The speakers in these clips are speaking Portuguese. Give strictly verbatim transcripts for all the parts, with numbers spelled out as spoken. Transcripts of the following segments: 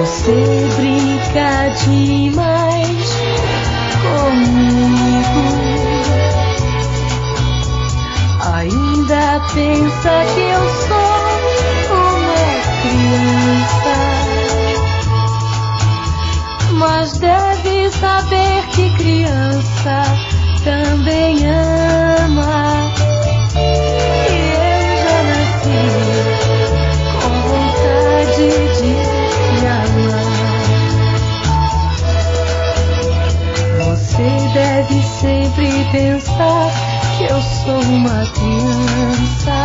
Você brinca demais comigo, ainda pensa que eu sou uma criança, mas deve saber que criança também ama. E eu já nasci com vontade de me amar. Você deve sempre pensar que eu sou uma criança,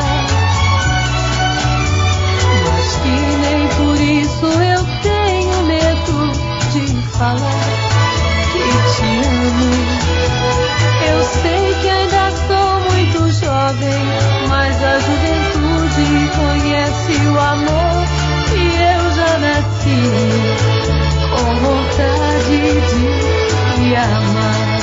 mas que nem por isso eu tenho medo de falar que te amo. Eu sei que ainda sou muito jovem, mas a juventude conhece o amor. E eu já nasci com vontade de me amar.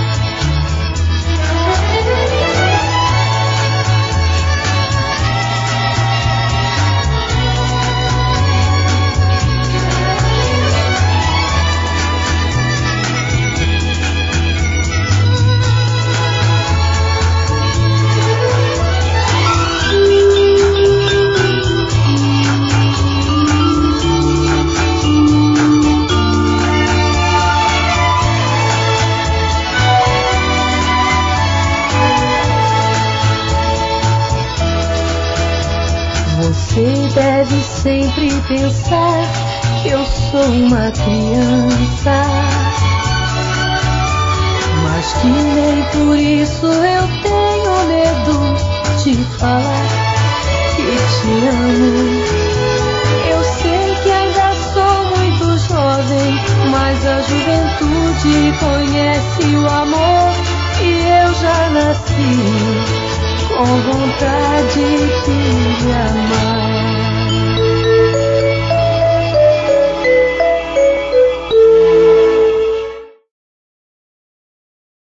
Você deve sempre pensar que eu sou uma criança, mas que nem por isso eu tenho medo de falar que te amo. Eu sei que ainda sou muito jovem, mas a juventude conhece o amor. E eu já nasci com vontade de me amar.